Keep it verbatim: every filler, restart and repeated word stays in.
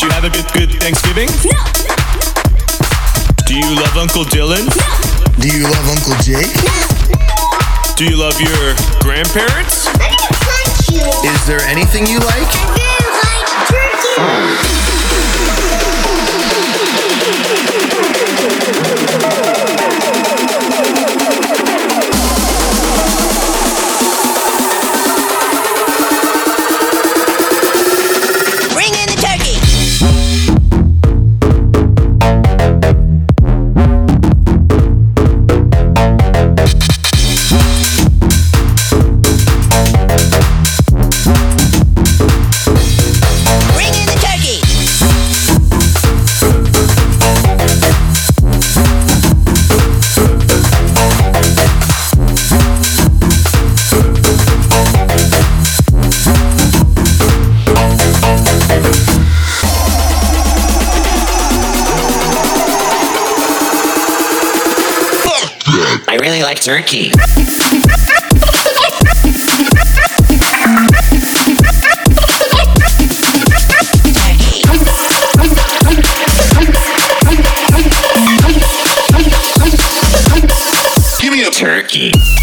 Did you have a good, good Thanksgiving? No. Do you love Uncle Dylan? No. Do you love Uncle Jake? No. Do you love your grandparents? I'm gonna punch you. Is there anything you like? I really like turkey. Bring in the turkey. Bring in the turkey. I really like turkey. Turkey. Give me a turkey.